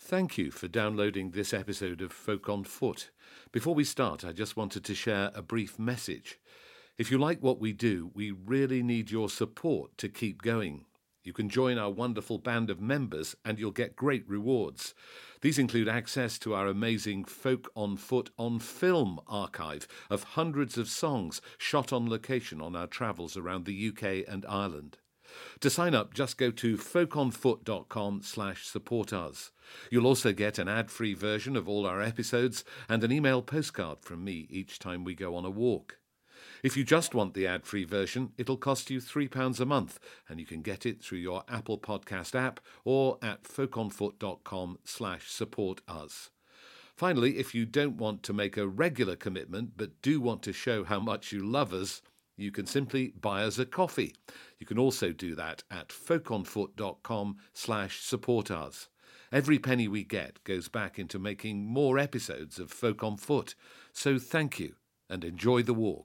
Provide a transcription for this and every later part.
Thank you for downloading this episode of Folk on Foot. Before we start, I just wanted to share a brief message. If you like what we do, we really need your support to keep going. You can join our wonderful band of members and you'll get great rewards. These include access to our amazing Folk on Foot on Film archive of hundreds of songs shot on location on our travels around the UK and Ireland. To sign up, just go to folkonfoot.com/supportus. You'll also get an ad-free version of all our episodes and an email postcard from me each time we go on a walk. If you just want the ad-free version, it'll cost you £3 a month, and you can get it through your Apple Podcast app or at folkonfoot.com/supportus. Finally, if you don't want to make a regular commitment but do want to show how much you love us, you can simply buy us a coffee. You can also do that at folkonfoot.com/supportus. Every penny we get goes back into making more episodes of Folk on Foot. So thank you and enjoy the walk.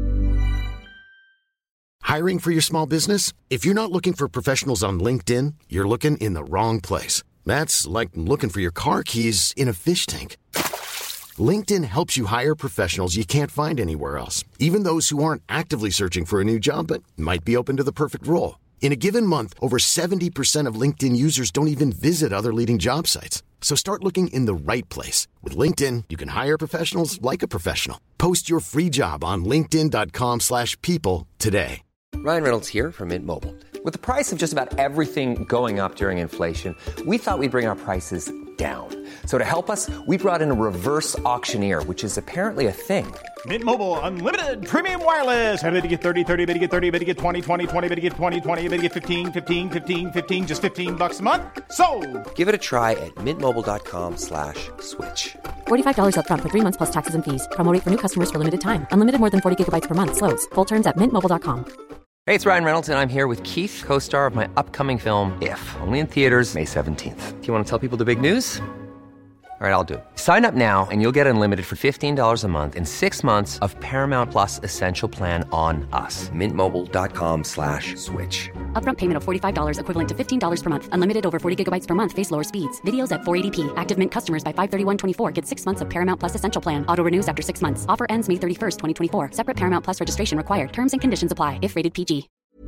Hiring for your small business? If you're not looking for professionals on LinkedIn, you're looking in the wrong place. That's like looking for your car keys in a fish tank. LinkedIn helps you hire professionals you can't find anywhere else, even those who aren't actively searching for a new job but might be open to the perfect role. In a given month, over 70% of LinkedIn users don't even visit other leading job sites. So start looking in the right place. With LinkedIn, you can hire professionals like a professional. Post your free job on linkedin.com/people today. Ryan Reynolds here from Mint Mobile. With the price of just about everything going up during inflation, we thought we'd bring our prices down. So to help us, we brought in a reverse auctioneer, which is apparently a thing. Mint Mobile Unlimited Premium Wireless. How to get 30, 30, bit to get 30, bit to get 20, 20, 20, bit to get 20, 20, bit to get 15, 15, 15, 15, just $15 a month? Sold! Give it a try at mintmobile.com/switch. $45 up front for 3 months plus taxes and fees. Promo rate for new customers for limited time. Unlimited more than 40 gigabytes per month. Slows full terms at mintmobile.com. Hey, it's Ryan Reynolds, and I'm here with Keith, co-star of my upcoming film, If, only in theaters May 17th. Do you want to tell people the big news? All right, I'll do it. Sign up now and you'll get unlimited for $15 a month and 6 months of Paramount Plus Essential Plan on us. mintmobile.com/switch. Upfront payment of $45 equivalent to $15 per month. Unlimited over 40 gigabytes per month. Face lower speeds. Videos at 480p. Active Mint customers by 531.24 get 6 months of Paramount Plus Essential Plan. Auto renews after 6 months. Offer ends May 31st, 2024. Separate Paramount Plus registration required. Terms and conditions apply if rated PG.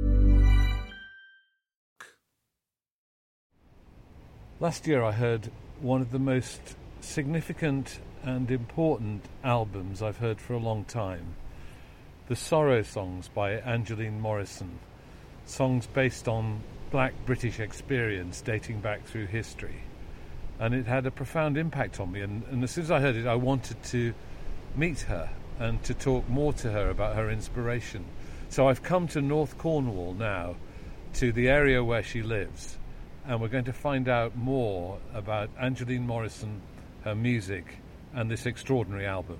Last year I heard one of the most significant and important albums I've heard for a long time. The Sorrow Songs by Angeline Morrison. Songs based on black British experience dating back through history. And it had a profound impact on me. And as soon as I heard it, I wanted to meet her and to talk more to her about her inspiration. So I've come to North Cornwall now, to the area where she lives. And we're going to find out more about Angeline Morrison, her music, and this extraordinary album.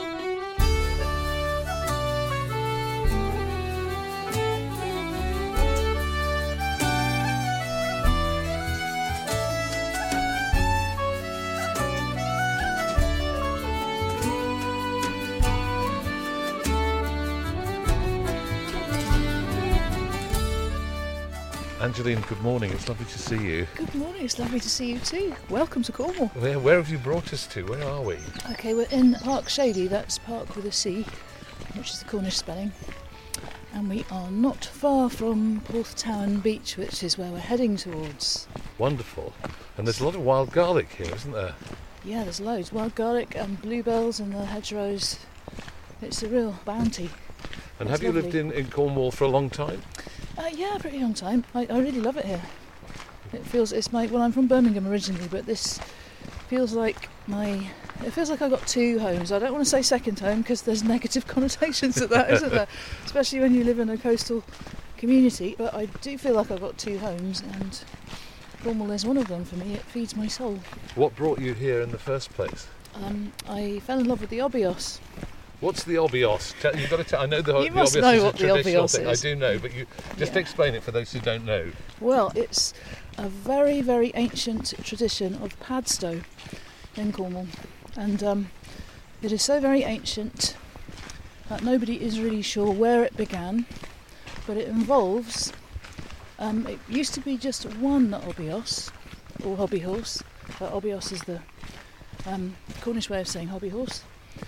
Angeline, good morning. It's lovely to see you. Good morning. It's lovely to see you too. Welcome to Cornwall. Where have you brought us to? Where are we? Okay, we're in Park Shady. That's Park with a C, which is the Cornish spelling. And we are not far from Porthtowan Beach, which is where we're heading towards. Wonderful. And there's a lot of wild garlic here, isn't there? Yeah, there's loads. Wild garlic and bluebells in the hedgerows. It's a real bounty. And have you lived in Cornwall for a long time? Yeah, a pretty long time. I really love it here. I'm from Birmingham originally, but this feels like it feels like I've got two homes. I don't want to say second home because there's negative connotations to that, isn't there? Especially when you live in a coastal community, but I do feel like I've got two homes, and Cornwall is one of them for me. It feeds my soul. What brought you here in the first place? I fell in love with the obios. What's the obios? You've got to tell. I know the you must obios know is what a traditional the obios thing. is. I do know, but you just explain it for those who don't know. Well, it's a very, very ancient tradition of Padstow in Cornwall, and it is so very ancient that nobody is really sure where it began, but it involves. It used to be just one obios or hobby horse, Obios is the Cornish way of saying hobby horse.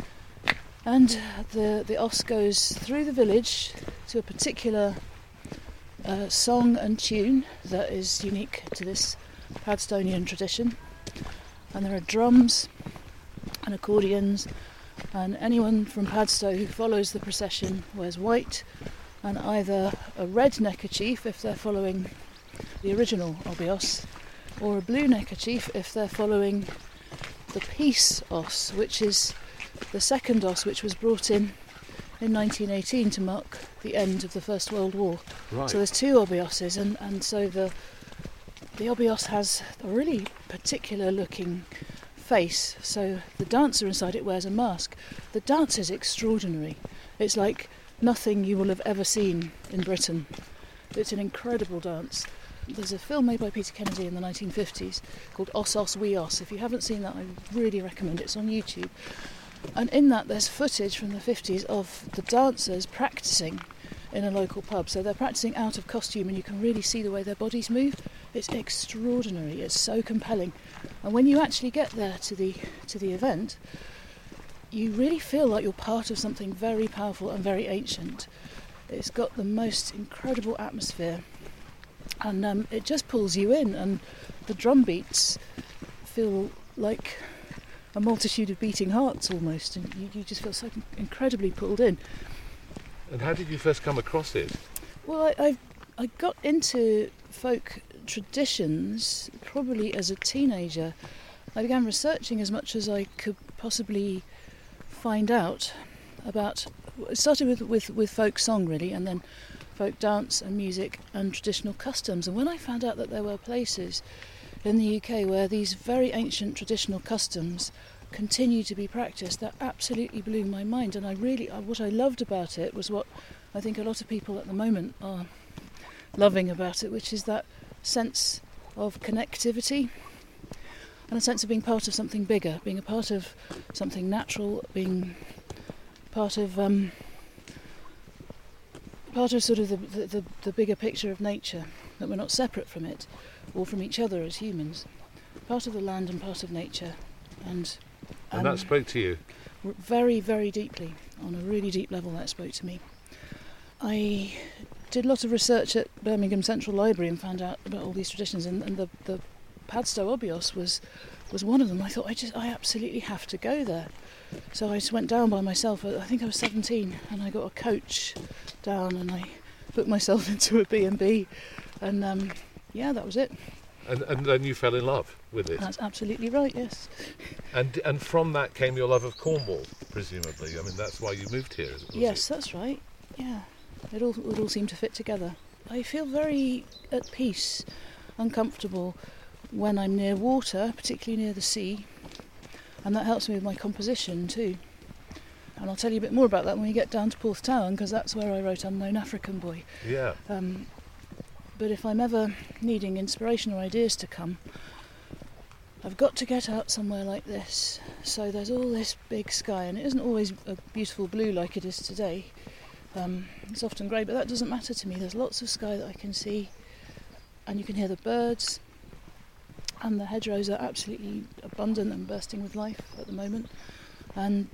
And the os goes through the village to a particular song and tune that is unique to this Padstonian tradition. And there are drums and accordions, and anyone from Padstow who follows the procession wears white and either a red neckerchief if they're following the original Obios, or a blue neckerchief if they're following the Peace Os, which is the second Os, which was brought in 1918 to mark the end of the First World War. Right. So there's two Obioses, and so the Obios has a really particular looking face. So the dancer inside it wears a mask. The dance is extraordinary. It's like nothing you will have ever seen in Britain. It's an incredible dance. There's a film made by Peter Kennedy in the 1950s called Os Os We Os. If you haven't seen that, I really recommend it. It's on YouTube. And in that there's footage from the 50s of the dancers practising in a local pub. So they're practising out of costume and you can really see the way their bodies move. It's extraordinary. It's so compelling. And when you actually get there to the event, you really feel like you're part of something very powerful and very ancient. It's got the most incredible atmosphere. And it just pulls you in, and the drum beats feel like a multitude of beating hearts almost, and you just feel so incredibly pulled in. And how did you first come across it? Well, I got into folk traditions probably as a teenager. I began researching as much as I could possibly find out about. It started with folk song really, and then folk dance and music and traditional customs. And when I found out that there were places in the UK where these very ancient traditional customs continue to be practiced, that absolutely blew my mind. And what I loved about it was what I think a lot of people at the moment are loving about it, which is that sense of connectivity and a sense of being part of something bigger, being a part of something natural, being part of sort of the bigger picture of nature, that we're not separate from it or from each other as humans, part of the land and part of nature. And that spoke to you? Very, very deeply, on a really deep level that spoke to me. I did a lot of research at Birmingham Central Library and found out about all these traditions, and the Padstow Obios was one of them. I thought, I absolutely have to go there. So I just went down by myself. I think I was 17, and I got a coach down, and I booked myself into a B&B, and that was it. And then you fell in love with it. That's absolutely right. Yes. And from that came your love of Cornwall, presumably. I mean, that's why you moved here. Yes, that's right. Yeah, it all seemed to fit together. I feel very at peace, uncomfortable when I'm near water, particularly near the sea. And that helps me with my composition too. And I'll tell you a bit more about that when we get down to Porthtowan, because that's where I wrote Unknown African Boy. Yeah. But if I'm ever needing inspiration or ideas to come, I've got to get out somewhere like this. So there's all this big sky, and it isn't always a beautiful blue like it is today. It's often grey, but that doesn't matter to me. There's lots of sky that I can see, and you can hear the birds. And the hedgerows are absolutely abundant and bursting with life at the moment. And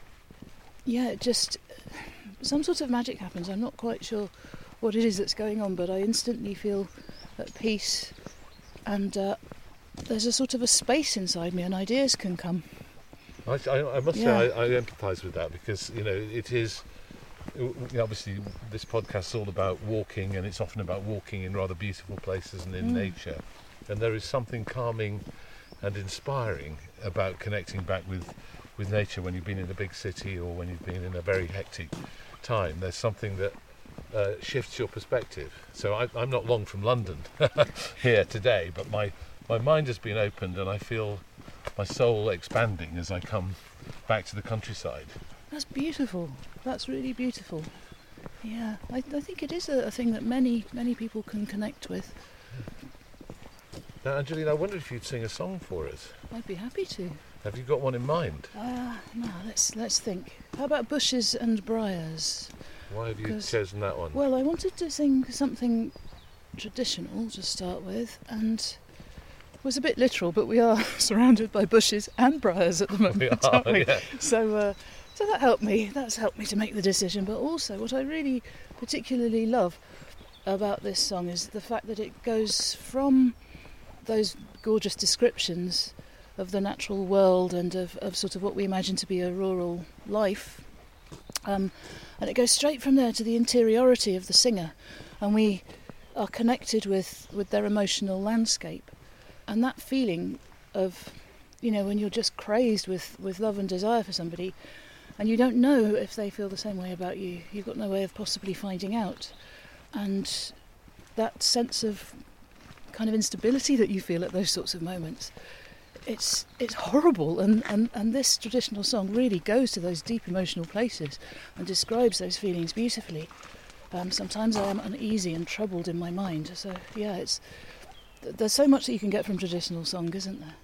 yeah, some sort of magic happens. I'm not quite sure what it is that's going on, but I instantly feel at peace. And there's a sort of a space inside me, and ideas can come. I must say I empathise with that, because, it is... Obviously, this podcast is all about walking, and it's often about walking in rather beautiful places and in nature. And there is something calming and inspiring about connecting back with nature when you've been in a big city or when you've been in a very hectic time. There's something that shifts your perspective. So I'm not long from London here today, but my mind has been opened, and I feel my soul expanding as I come back to the countryside. That's beautiful. That's really beautiful. Yeah, I think it is a thing that many people can connect with. Now, Angeline, I wondered if you'd sing a song for us. I'd be happy to. Have you got one in mind? No, let's think. How about Bushes and Briars? Why have you chosen that one? Well, I wanted to sing something traditional to start with, and was a bit literal, but we are surrounded by bushes and briars at the moment, We are, aren't we? yeah. So that helped me. That's helped me to make the decision. But also, what I really particularly love about this song is the fact that it goes from those gorgeous descriptions of the natural world and of sort of what we imagine to be a rural life, and it goes straight from there to the interiority of the singer, and we are connected with their emotional landscape. And that feeling of, when you're just crazed with love and desire for somebody, and you don't know if they feel the same way about you, you've got no way of possibly finding out. And that sense of kind of instability that you feel at those sorts of moments, it's horrible. And this traditional song really goes to those deep emotional places and describes those feelings beautifully. Sometimes I am uneasy and troubled in my mind. So, yeah, there's so much that you can get from traditional song, isn't there?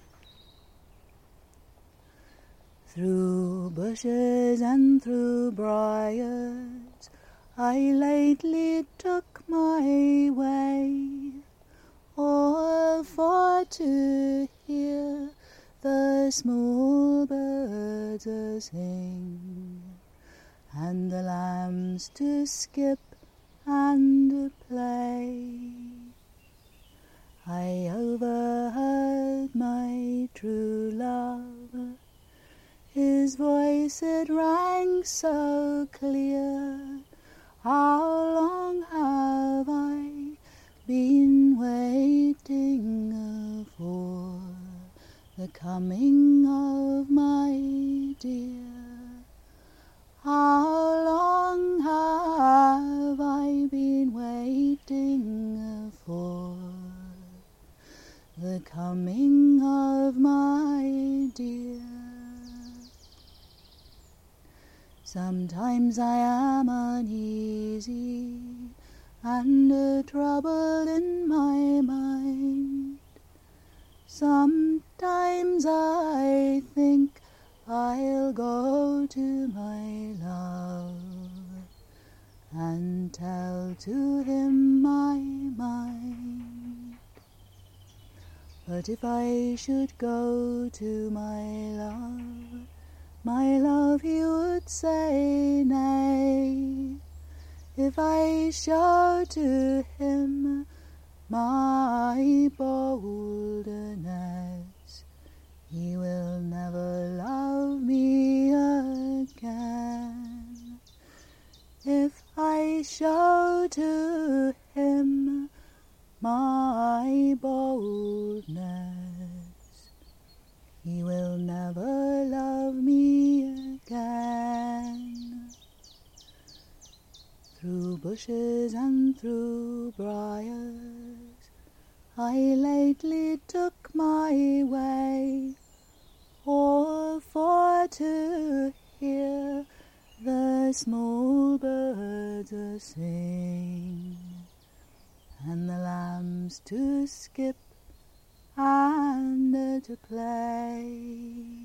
Through bushes and through briars, I lately took my way, all for to hear the small birds a sing, and the lambs to skip and play. I overheard my true love, his voice it rang so clear. How long have I been waiting for the coming of my dear? How long have I been waiting for the coming of my dear? Sometimes I am uneasy and troubled in my mind. Sometimes I think I'll go to my love and tell to him my mind. But if I should go to my love he would say nay. If I show to him my boldness, he will never love me again. If I show to him my boldness, he will never love me again. Through bushes and through briars, I lately took my way, all for to hear the small birds a sing, and the lambs to skip and to play.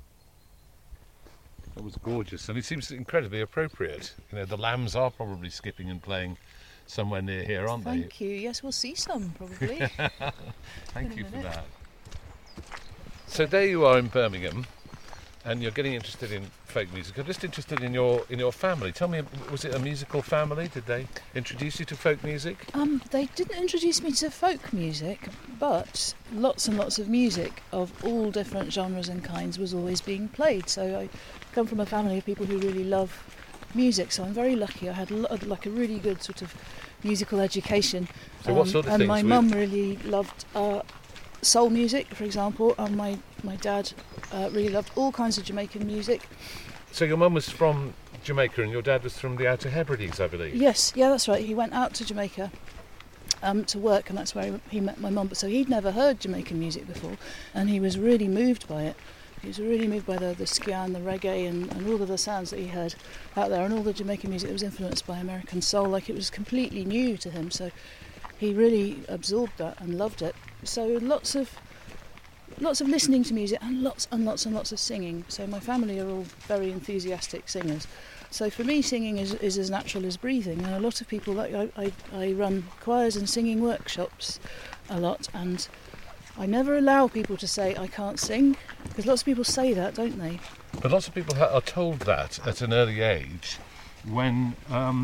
That was gorgeous, and it seems incredibly appropriate. The lambs are probably skipping and playing somewhere near here, aren't they? Thank you. Yes, we'll see some, probably. Thank you for that. So there you are in Birmingham, and you're getting interested in folk music. I'm just interested in your family. Tell me, was it a musical family? Did they introduce you to folk music? They didn't introduce me to folk music, but lots and lots of music of all different genres and kinds was always being played. So I come from a family of people who really love music, so I'm very lucky. I had a really good sort of musical education. So what sort of and things? My mum really loved soul music, for example, and my dad really loved all kinds of Jamaican music. So your mum was from Jamaica and your dad was from the Outer Hebrides, I believe? Yes, yeah, that's right. He went out to Jamaica to work, and that's where he met my mum. But so he'd never heard Jamaican music before, and he was really moved by it. He was really moved by the skian, the reggae, and all of the sounds that he heard out there, and all the Jamaican music that was influenced by American soul. Like, it was completely new to him, so he really absorbed that and loved it. So lots of listening to music and lots of singing. So my family are all very enthusiastic singers. So for me, singing is as natural as breathing. And a lot of people, I run choirs and singing workshops a lot, and I never allow people to say I can't sing, because lots of people say that, don't they? But lots of people are told that at an early age when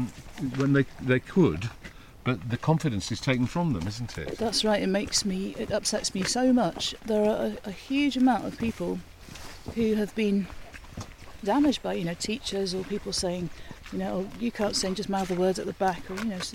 they could, but the confidence is taken from them, isn't it? That's right, it upsets me so much. There are a huge amount of people who have been damaged by, teachers or people saying, oh, you can't sing, just mouth the words at the back, or,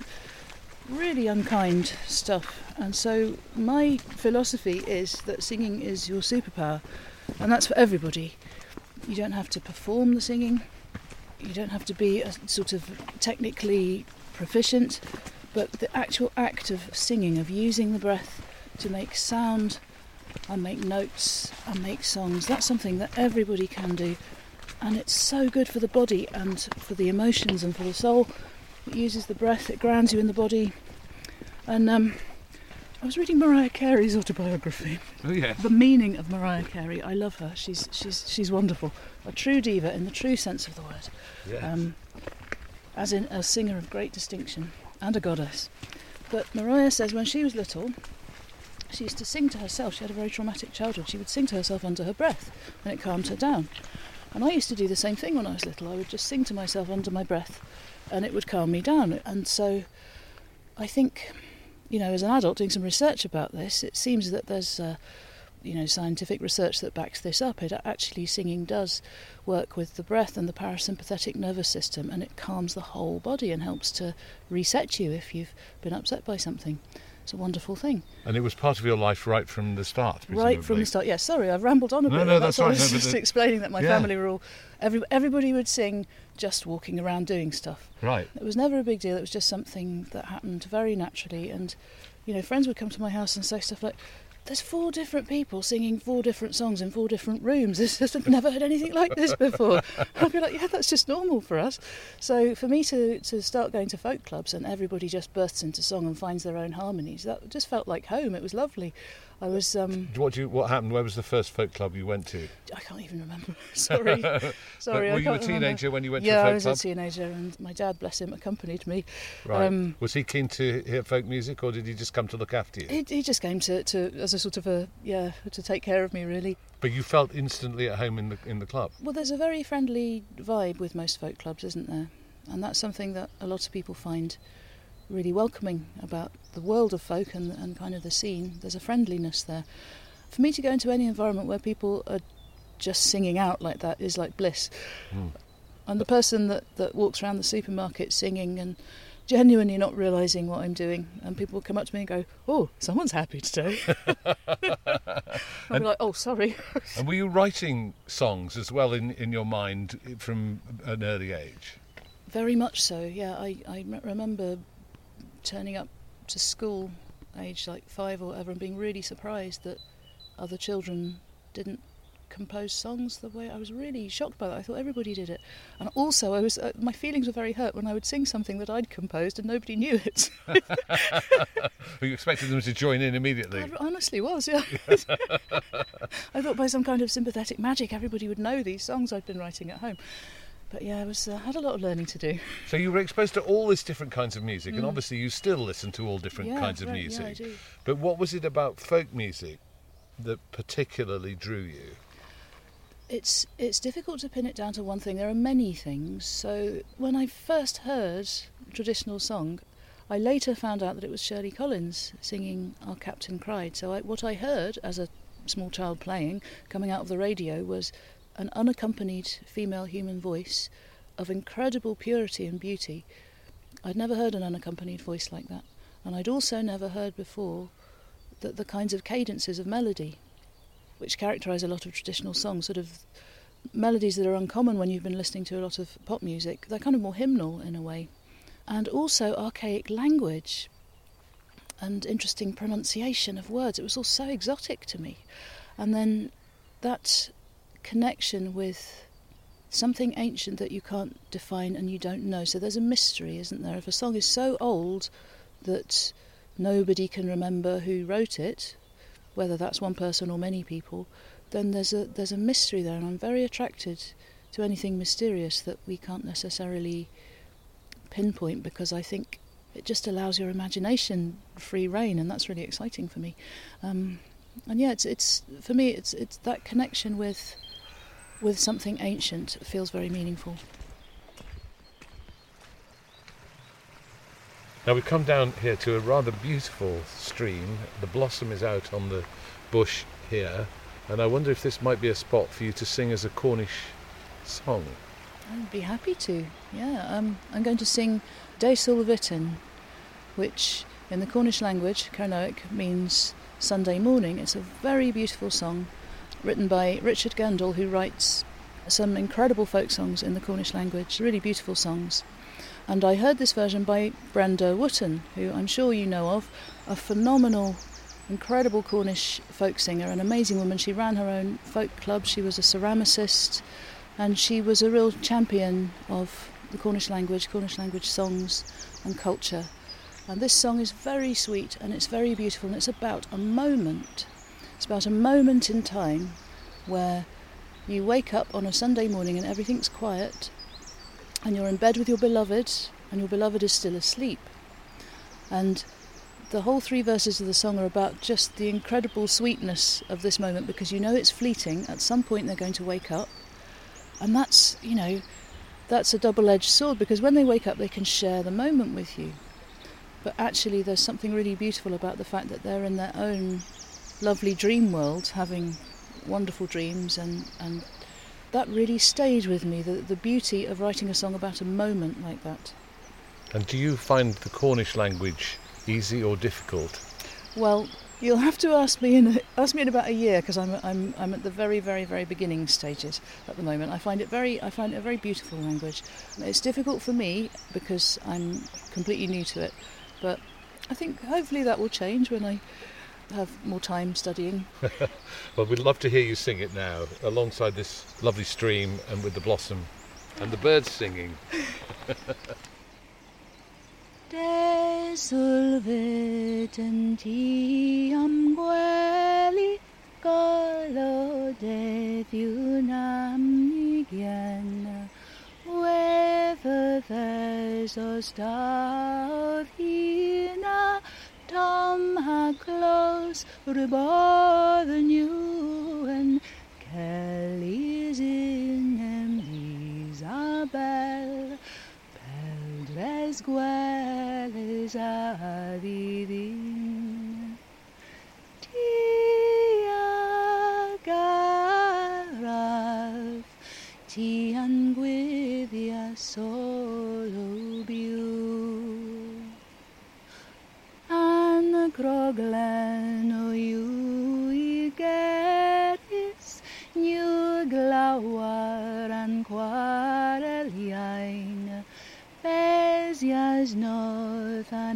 really unkind stuff. And so my philosophy is that singing is your superpower, and that's for everybody. You don't have to perform the singing, you don't have to be a sort of technically proficient, but the actual act of singing, of using the breath to make sound and make notes and make songs, that's something that everybody can do. And it's so good for the body and for the emotions and for the soul. It uses the breath, it grounds you in the body. And I was reading Mariah Carey's autobiography. Oh yeah. The meaning of Mariah Carey. I love her. She's wonderful. A true diva in the true sense of the word. Yeah. As in a singer of great distinction and a goddess. But Mariah says when she was little, she used to sing to herself. She had a very traumatic childhood. She would sing to herself under her breath, and it calmed her down. And I used to do the same thing when I was little. I would just sing to myself under my breath, and it would calm me down. And so I think, as an adult doing some research about this, it seems that there's scientific research that backs this up. Actually, singing does work with the breath and the parasympathetic nervous system, and it calms the whole body and helps to reset you if you've been upset by something. It's a wonderful thing. And it was part of your life right from the start, presumably. Right from the start, yes. Sorry, I've rambled on a bit. No, that's right. I was just explaining that my family were all... Everybody would sing just walking around doing stuff. Right. It was never a big deal. It was just something that happened very naturally. And, friends would come to my house and say stuff like, there's 4 different people singing 4 different songs in 4 different rooms. I've never heard anything like this before. I'd be like, yeah, that's just normal for us. So for me to start going to folk clubs and everybody just bursts into song and finds their own harmonies, that just felt like home. It was lovely. I was... What happened? Where was the first folk club you went to? I can't even remember. Sorry. Were you a teenager when you went to a folk club? Yeah, I was a teenager, and my dad, bless him, accompanied me. Right. Was he keen to hear folk music, or did he just come to look after you? He just came to as a sort of to take care of me, really. But you felt instantly at home in the club? Well, there's a very friendly vibe with most folk clubs, isn't there? And that's something that a lot of people find really welcoming about the world of folk and kind of the scene. There's a friendliness there. For me to go into any environment where people are just singing out like that is like bliss. And the person that walks around the supermarket singing and genuinely not realising what I'm doing, and people will come up to me and go, oh, someone's happy today. I'll be like, oh, sorry. And were you writing songs as well in your mind from an early age? Very much so, yeah. I remember turning up to school age like 5 or whatever and being really surprised that other children didn't compose songs the way. I was really shocked by that. I thought everybody did it. And also I was my feelings were very hurt when I would sing something that I'd composed and nobody knew it. You expected them to join in immediately? I honestly was, yeah. I thought by some kind of sympathetic magic everybody would know these songs I'd been writing at home. But yeah, I had a lot of learning to do. So you were exposed to all these different kinds of music, and obviously you still listen to all different kinds of music. Yeah, I do. But what was it about folk music that particularly drew you? It's difficult to pin it down to one thing. There are many things. So when I first heard traditional song, I later found out that it was Shirley Collins singing Our Captain Cried. So what I heard as a small child playing, coming out of the radio, was an unaccompanied female human voice of incredible purity and beauty. I'd never heard an unaccompanied voice like that. And I'd also never heard before that the kinds of cadences of melody which characterise a lot of traditional songs, sort of melodies that are uncommon when you've been listening to a lot of pop music. They're kind of more hymnal in a way. And also archaic language and interesting pronunciation of words. It was all so exotic to me. And then that connection with something ancient that you can't define and you don't know. So there's a mystery, isn't there? If a song is so old that nobody can remember who wrote it, whether that's one person or many people, then there's a mystery there, and I'm very attracted to anything mysterious that we can't necessarily pinpoint, because I think it just allows your imagination free rein, and that's really exciting for me. yeah, it's for me, it's that connection with something ancient feels very meaningful. Now we've come down here to a rather beautiful stream. The blossom is out on the bush here, and I wonder if this might be a spot for you to sing as a Cornish song. I'd be happy to, yeah. I'm going to sing De Sulvitin, which in the Cornish language, Carnoic, means Sunday morning. It's a very beautiful song written by Richard Gandel, who writes some incredible folk songs in the Cornish language, really beautiful songs. And I heard this version by Brenda Wootton, who I'm sure you know of, a phenomenal, incredible Cornish folk singer, an amazing woman. She ran her own folk club, she was a ceramicist, and she was a real champion of the Cornish language songs and culture. And this song is very sweet and it's very beautiful, and it's about a moment. It's about a moment in time where you wake up on a Sunday morning and everything's quiet, and you're in bed with your beloved, and your beloved is still asleep. And the whole 3 verses of the song are about just the incredible sweetness of this moment, because you know it's fleeting. At some point they're going to wake up. And that's, that's a double-edged sword, because when they wake up they can share the moment with you. But actually there's something really beautiful about the fact that they're in their own lovely dream world, having wonderful dreams, and that really stayed with me, the beauty of writing a song about a moment like that. And do you find the Cornish language easy or difficult? Well, you'll have to ask me in about a year, because I'm at the very, very, very beginning stages at the moment. I find it a very beautiful language. It's difficult for me because I'm completely new to it, but I think hopefully that will change when I have more time studying. Well, we'd love to hear you sing it now, alongside this lovely stream and with the blossom and the birds singing. De sulvitin tiam gweli golo de thunam nigian whether there's a star hina Tom ha close ribor the new and Kelly's in em Isabel Peldres gueles adidin Tia garaf Tian guidia solo biu Kroglen o you getis new glawar an quareliain Bezias north an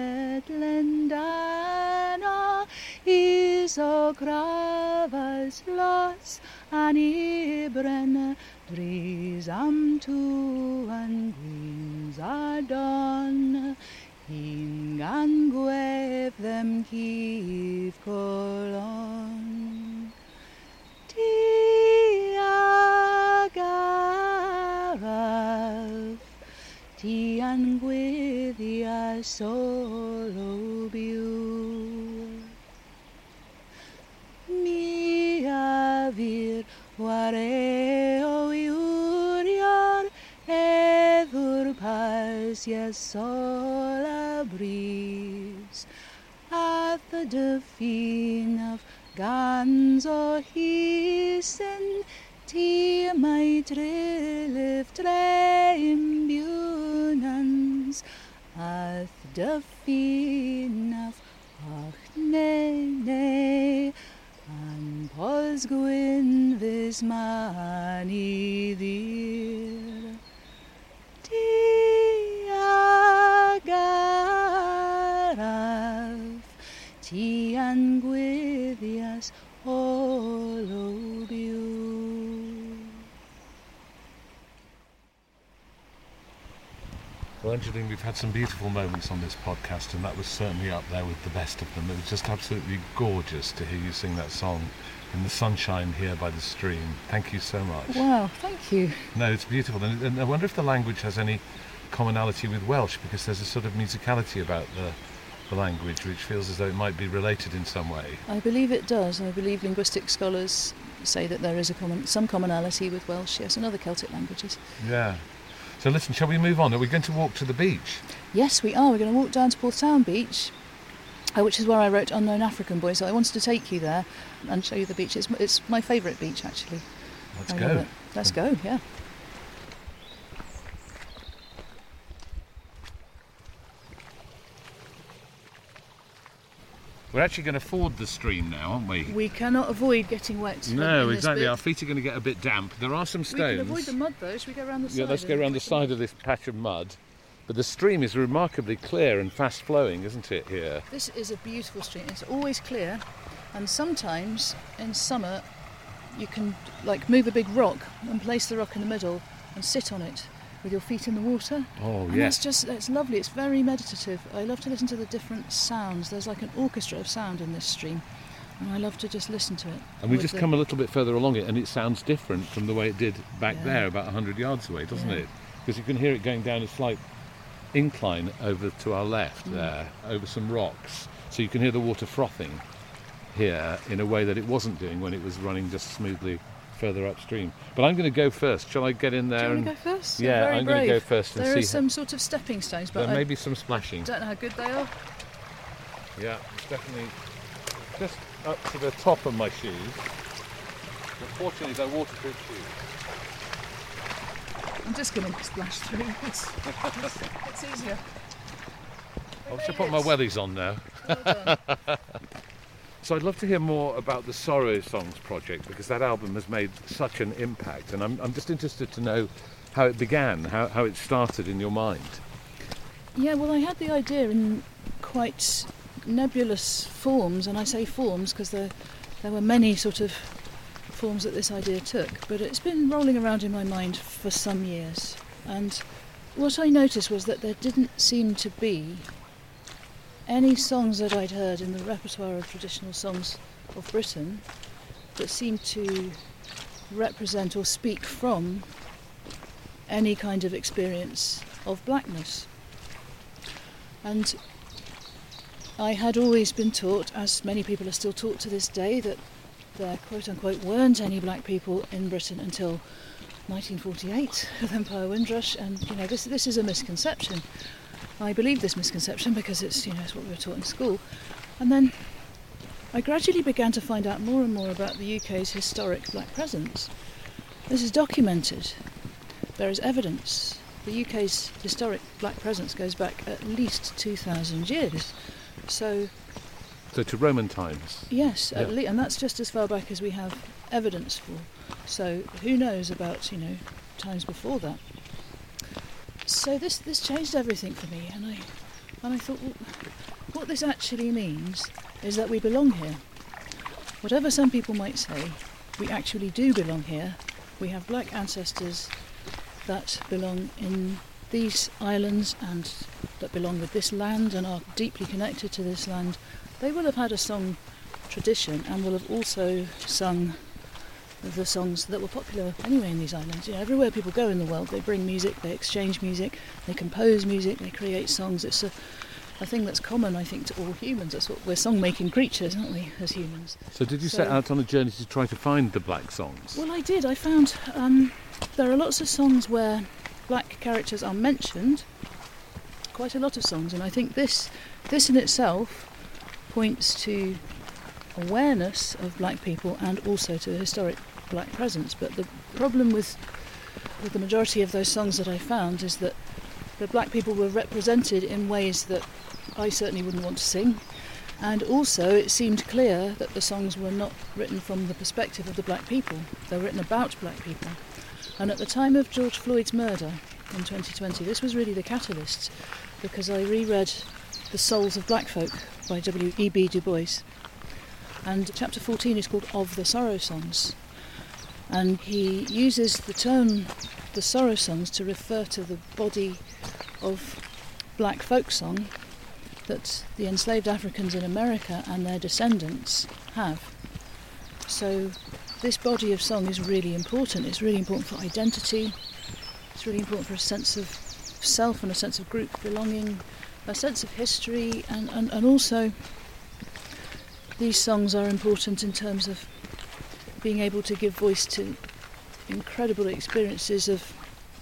etlendana iso cravas los an ibren drisam tu an gwins adon Ingan gwef them kif kolon Tia garaf Tian gwithia solo biu Mia vir wareo urior Eður pas yes sola breeze at the define of Ganzo hisen ti my trillif treim bunans at the define of ach ne an pos gwyn vis mani dir Tia garaf Tian gwithias holobiu. Well, Angeline, we've had some beautiful moments on this podcast, and that was certainly up there with the best of them. It was just absolutely gorgeous to hear you sing that song in the sunshine here by the stream. Thank you so much. Wow, thank you. No, it's beautiful. And I wonder if the language has any commonality with Welsh, because there's a sort of musicality about the language, which feels as though it might be related in some way. I believe it does. I believe linguistic scholars say that there is some commonality with Welsh, yes, and other Celtic languages. Yeah. So listen, shall we move on? Are we going to walk to the beach? Yes, we are. We're going to walk down to Porthtown Beach, which is where I wrote Unknown African Boy, so I wanted to take you there and show you the beach. It's my favourite beach, actually. Let's go. Let's go, yeah. We're actually going to ford the stream now, aren't we? We cannot avoid getting wet. No, in exactly. This Our feet are going to get a bit damp. There are some stones. We can avoid the mud, though. Should we go around the side? Yeah, let's go around the side of this patch of mud. But the stream is remarkably clear and fast-flowing, isn't it, here? This is a beautiful stream. It's always clear, and sometimes in summer you can move a big rock and place the rock in the middle and sit on it with your feet in the water. Oh, and yes. It's lovely. It's very meditative. I love to listen to the different sounds. There's like an orchestra of sound in this stream, and I love to just listen to it. And we just come a little bit further along it, and it sounds different from the way it did back there, about 100 yards away, doesn't it? Because you can hear it going down a slight incline over to our left there, over some rocks. So you can hear the water frothing here in a way that it wasn't doing when it was running just smoothly further upstream. But I'm going to go first. Shall I get in there? Do you want to go first? Yeah, I'm going to go first and see. There are some sort of stepping stones, but there may be some splashing. I don't know how good they are. Yeah, it's definitely just up to the top of my shoes. But fortunately, they're waterproof shoes. I'm just going to splash through. It's easier. I should put my wellies on now. Well done. So I'd love to hear more about the Sorrow Songs project, because that album has made such an impact, and I'm just interested to know how it began, how it started in your mind. Yeah, well, I had the idea in quite nebulous forms, and I say forms because there were many sort of forms that this idea took, but it's been rolling around in my mind for some years. And what I noticed was that there didn't seem to be any songs that I'd heard in the repertoire of traditional songs of Britain that seemed to represent or speak from any kind of experience of blackness. And I had always been taught, as many people are still taught to this day, that there quote-unquote weren't any black people in Britain until 1948 with Empire Windrush, and this is a misconception. I believe this misconception because it's it's what we were taught in school. And then I gradually began to find out more and more about the UK's historic black presence. This is documented. There is evidence. The UK's historic black presence goes back at least 2,000 years. So to Roman times? Yes, and that's just as far back as we have evidence for. So who knows about, times before that. So this changed everything for me, and I thought, well, what this actually means is that we belong here. Whatever some people might say, we actually do belong here. We have black ancestors that belong in these islands and that belong with this land and are deeply connected to this land. They will have had a song tradition and will have also sung the songs that were popular anyway in these islands. Everywhere people go in the world, they bring music, they exchange music, they compose music, they create songs. It's a thing that's common, I think, to all humans. That's what we're song-making creatures, aren't we, as humans? So did you set out on a journey to try to find the black songs? Well, I did. I found there are lots of songs where black characters are mentioned, quite a lot of songs, and I think this in itself points to awareness of black people and also to historic black presence. But the problem with the majority of those songs that I found is that the black people were represented in ways that I certainly wouldn't want to sing, and also it seemed clear that the songs were not written from the perspective of the black people. They were written about black people. And at the time of George Floyd's murder in 2020, this was really the catalyst, because I reread The Souls of Black Folk by W.E.B. Du Bois, and chapter 14 is called Of the Sorrow Songs, and he uses the term the sorrow songs to refer to the body of black folk song that the enslaved Africans in America and their descendants have. So this body of song is really important. It's really important for identity. It's really important for a sense of self and a sense of group belonging. a sense of history, and also these songs are important in terms of being able to give voice to incredible experiences of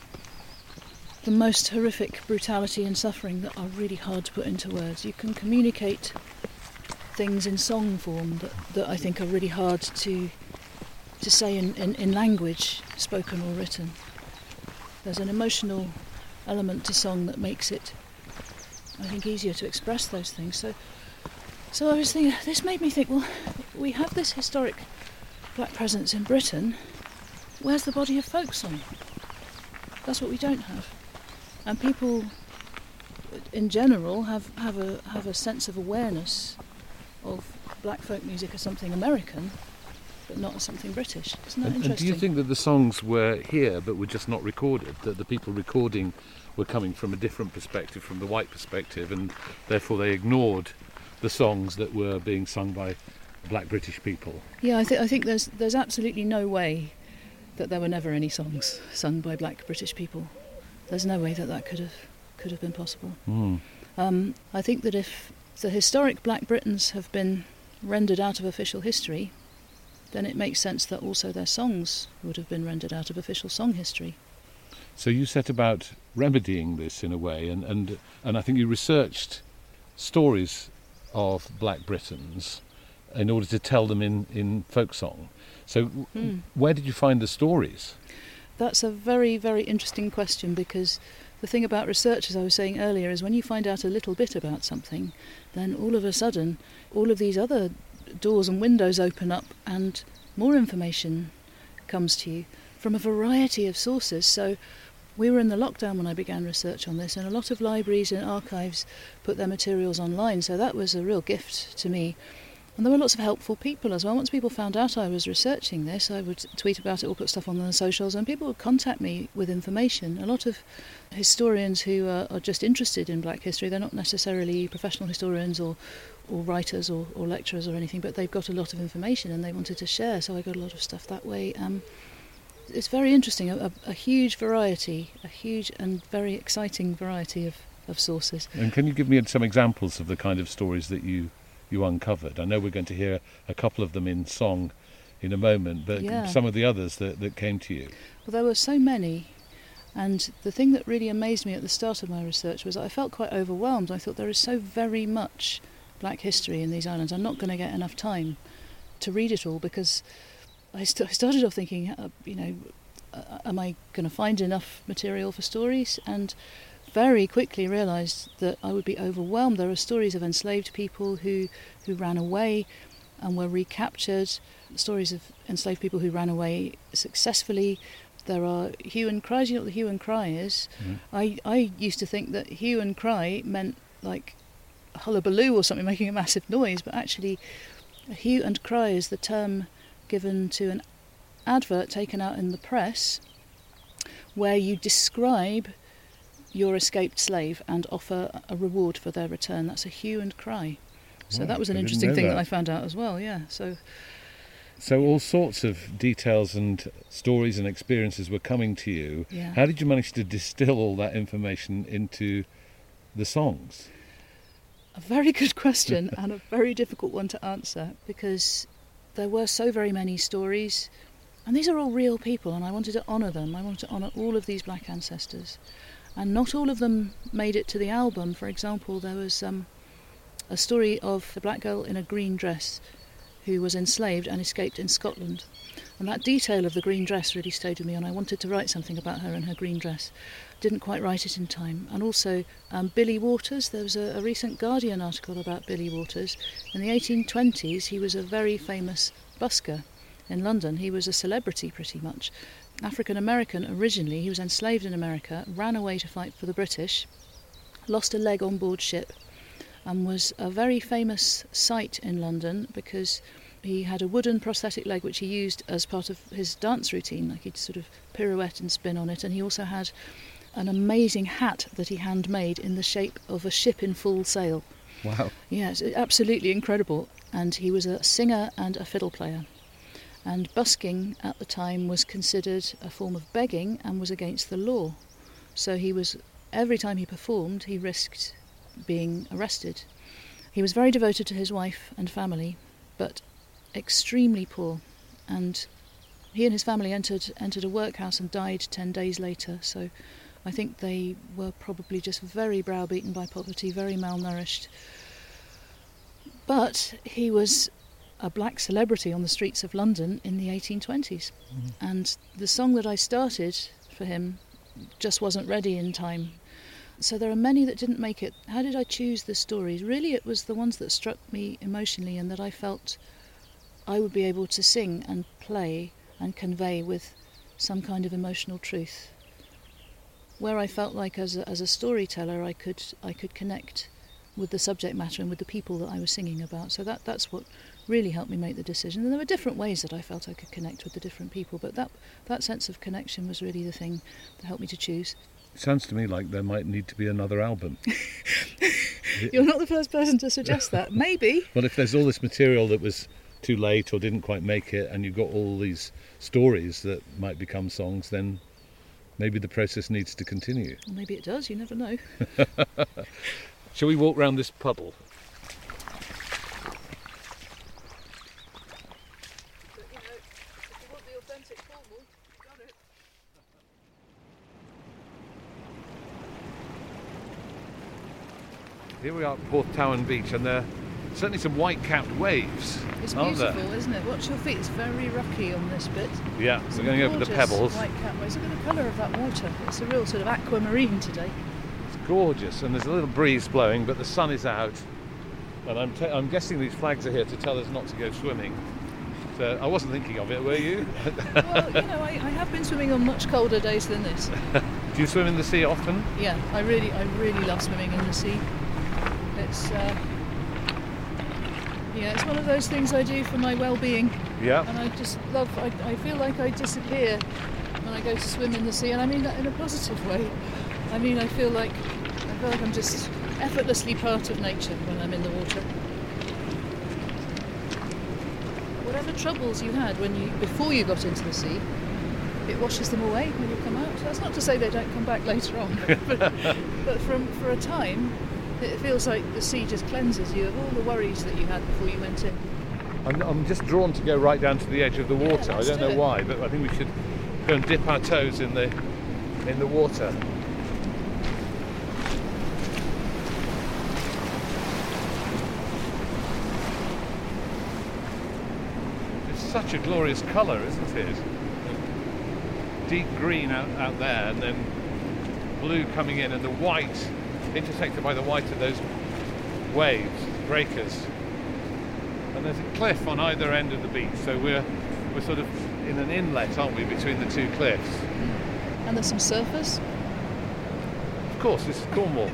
the most horrific brutality and suffering that are really hard to put into words. You can communicate things in song form that I think are really hard to say in language, spoken or written. There's an emotional element to song that makes it, I think, easier to express those things. So I was thinking, this made me think, well, we have this historic black presence in Britain. Where's the body of folk song? That's what we don't have. And people, in general, have a sense of awareness of black folk music as something American, but not as something British. Isn't that interesting? And do you think that the songs were here but were just not recorded, that the people recording were coming from a different perspective, from the white perspective, and therefore they ignored the songs that were being sung by black British people? Yeah, I think there's absolutely no way that there were never any songs sung by black British people. There's no way that could have been possible. I think that if the historic Black Britons have been rendered out of official history, then it makes sense that also their songs would have been rendered out of official song history. So you set about remedying this in a way, and I think you researched stories of black Britons in order to tell them in folk song. So where did you find the stories? That's a very, very interesting question, because the thing about research, as I was saying earlier, is when you find out a little bit about something, then all of a sudden all of these other doors and windows open up and more information comes to you from a variety of sources. So we were in the lockdown when I began research on this, and a lot of libraries and archives put their materials online, so that was a real gift to me. And there were lots of helpful people as well. Once people found out I was researching this, I would tweet about it or put stuff on the socials, and people would contact me with information. A lot of historians who are just interested in black history, they're not necessarily professional historians or writers or lecturers or anything, but they've got a lot of information and they wanted to share, so I got a lot of stuff that way. It's very interesting, a huge variety, a huge and very exciting variety of sources. And can you give me some examples of the kind of stories that you uncovered? I know we're going to hear a couple of them in song in a moment, but some of the others that came to you. Well, there were so many, and the thing that really amazed me at the start of my research was that I felt quite overwhelmed. I thought there is so very much black history in these islands. I'm not going to get enough time to read it all, because I started off thinking, am I going to find enough material for stories? And very quickly realised that I would be overwhelmed. There are stories of enslaved people who ran away and were recaptured, stories of enslaved people who ran away successfully. There are hue and cries. You know what the hue and cry is? I used to think that hue and cry meant like a hullabaloo or something, making a massive noise, but actually a hue and cry is the term given to an advert taken out in the press where you describe your escaped slave and offer a reward for their return. That's a hue and cry. So that was an interesting thing that I found out as well, yeah. So all sorts of details and stories and experiences were coming to you. Yeah. How did you manage to distill all that information into the songs? A very good question and a very difficult one to answer, because there were so very many stories, and these are all real people, and I wanted to honour them. I wanted to honour all of these black ancestors. And not all of them made it to the album. For example, there was a story of a black girl in a green dress who was enslaved and escaped in Scotland. And that detail of the green dress really stayed with me, and I wanted to write something about her and her green dress. Didn't quite write it in time. And also Billy Waters. There was a recent Guardian article about Billy Waters. In the 1820s, he was a very famous busker in London. He was a celebrity pretty much. African-American originally, he was enslaved in America, ran away to fight for the British, lost a leg on board ship, and was a very famous sight in London because he had a wooden prosthetic leg which he used as part of his dance routine, like he'd sort of pirouette and spin on it, and he also had an amazing hat that he handmade in the shape of a ship in full sail. Wow. Yes, absolutely incredible. And he was a singer and a fiddle player. And busking at the time was considered a form of begging and was against the law. So he was, every time he performed, he risked being arrested. He was very devoted to his wife and family, but extremely poor, and he and his family entered a workhouse and died 10 days later. So I think they were probably just very browbeaten by poverty, very malnourished. But he was a black celebrity on the streets of London in the 1820s. And the song that I started for him just wasn't ready in time. So there are many that didn't make it. How did I choose the stories? Really, it was the ones that struck me emotionally and that I felt I would be able to sing and play and convey with some kind of emotional truth. Where I felt like as a storyteller I could connect with the subject matter and with the people that I was singing about. So that's what really helped me make the decision. And there were different ways that I felt I could connect with the different people, but that sense of connection was really the thing that helped me to choose. It sounds to me like there might need to be another album. You're not the first person to suggest that. Maybe. Well, if there's all this material that was too late or didn't quite make it, and you've got all these stories that might become songs, then maybe the process needs to continue. Well, maybe it does, you never know. Shall we walk round this puddle? But, if you want the authentic Cornwall, you've got it. Here we are at Porthtowan Beach, and there are certainly some white-capped waves. It's aren't beautiful, there? Isn't it? Watch your feet, it's very rocky on this bit. Yeah, Some we're going over the gorgeous pebbles. white-capped waves. Look at the colour of that water. It's a real sort of aquamarine today. It's gorgeous, and there's a little breeze blowing, but the sun is out. And I'm guessing these flags are here to tell us not to go swimming. So I wasn't thinking of it, were you? Well, I have been swimming on much colder days than this. Do you swim in the sea often? Yeah, I really love swimming in the sea. It's it's one of those things I do for my well-being. Yeah. And I just love. I feel like I disappear when I go to swim in the sea, and I mean that in a positive way. I mean I feel like I'm just effortlessly part of nature when I'm in the water. Whatever troubles you had before you got into the sea, it washes them away when you come out. That's not to say they don't come back later on, but for a time, it feels like the sea just cleanses you of all the worries that you had before you went in. I'm just drawn to go right down to the edge of the water. I don't know why, but I think we should go and dip our toes in the water. It's such a glorious colour, isn't it? Deep green out there, and then blue coming in, and the white intersected by the white of those waves, breakers. And there's a cliff on either end of the beach, so we're sort of in an inlet, aren't we, between the two cliffs? And there's some surfers. Of course, this is Cornwall.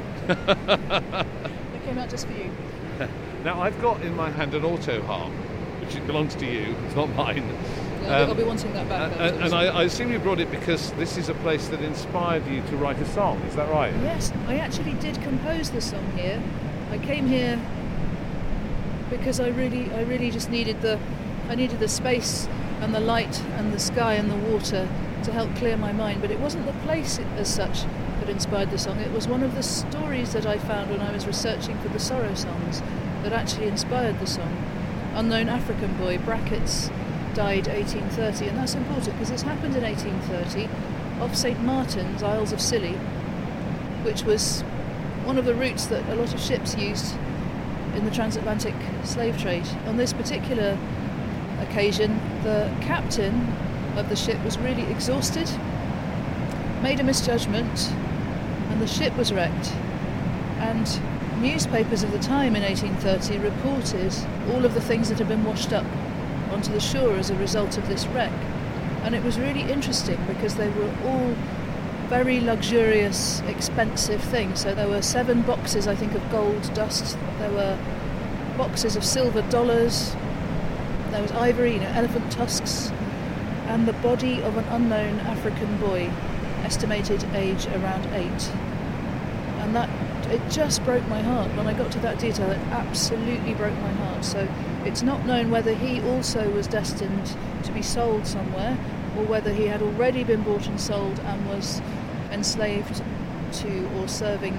They came out just for you. Now, I've got in my hand an auto harp, which belongs to you, it's not mine. I'll be wanting that back. And I assume you brought it because this is a place that inspired you to write a song, is that right? Yes, I actually did compose the song here. I came here because I really just needed the space and the light and the sky and the water to help clear my mind. But it wasn't the place as such that inspired the song. It was one of the stories that I found when I was researching for the Sorrow songs that actually inspired the song. Unknown African Boy, brackets, died 1830, and that's important because this happened in 1830 off St Martin's, Isles of Scilly, which was one of the routes that a lot of ships used in the transatlantic slave trade. On this particular occasion, the captain of the ship was really exhausted, made a misjudgment, and the ship was wrecked. And newspapers of the time in 1830 reported all of the things that had been washed up onto the shore as a result of this wreck. And it was really interesting because they were all very luxurious, expensive things. So there were 7 boxes, I think, of gold dust. There were boxes of silver dollars. There was ivory, elephant tusks, and the body of an unknown African boy, estimated age around 8. And it just broke my heart. When I got to that detail, it absolutely broke my heart. So it's not known whether he also was destined to be sold somewhere, or whether he had already been bought and sold and was enslaved to or serving the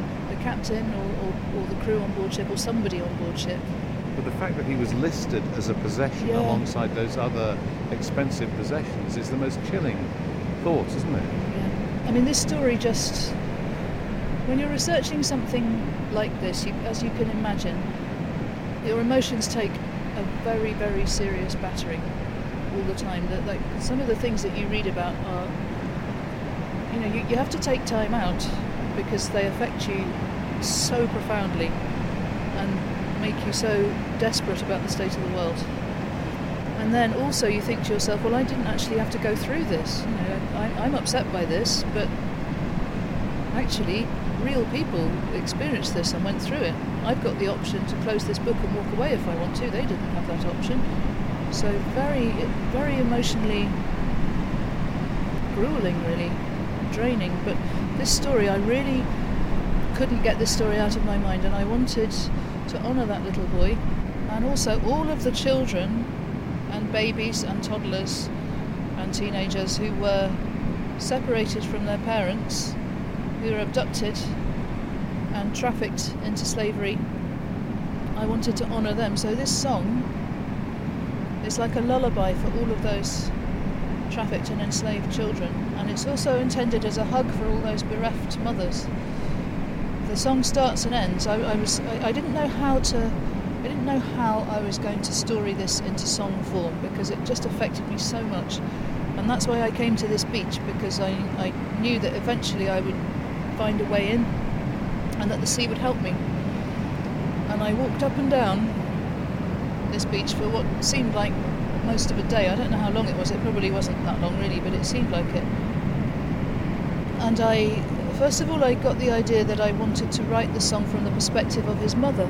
captain or the crew on board ship or somebody on board ship. But the fact that he was listed as a possession Yeah. alongside those other expensive possessions is the most chilling thought, isn't it? Yeah. I mean, this story just... When you're researching something like this, as you can imagine, your emotions take a very, very serious battering all the time. That, like, some of the things that you read about are, you know, you have to take time out because they affect you so profoundly and make you so desperate about the state of the world. And then also you think to yourself, well, I didn't actually have to go through this. You know, I'm upset by this, but actually real people experienced this and went through it. I've got the option to close this book and walk away if I want to. They didn't have that option. So very, very emotionally grueling, really, draining. But this story, I really couldn't get this story out of my mind, and I wanted to honour that little boy and also all of the children and babies and toddlers and teenagers who were separated from their parents, who were abducted and trafficked into slavery. I wanted to honour them. So this song is like a lullaby for all of those trafficked and enslaved children, and it's also intended as a hug for all those bereft mothers. The song starts and ends. I didn't know how I was going to story this into song form because it just affected me so much, and that's why I came to this beach, because I knew that eventually I would find a way in and that the sea would help me. And I walked up and down this beach for what seemed like most of a day. I don't know how long it was. It probably wasn't that long really, but it seemed like it. And first of all, I got the idea that I wanted to write the song from the perspective of his mother,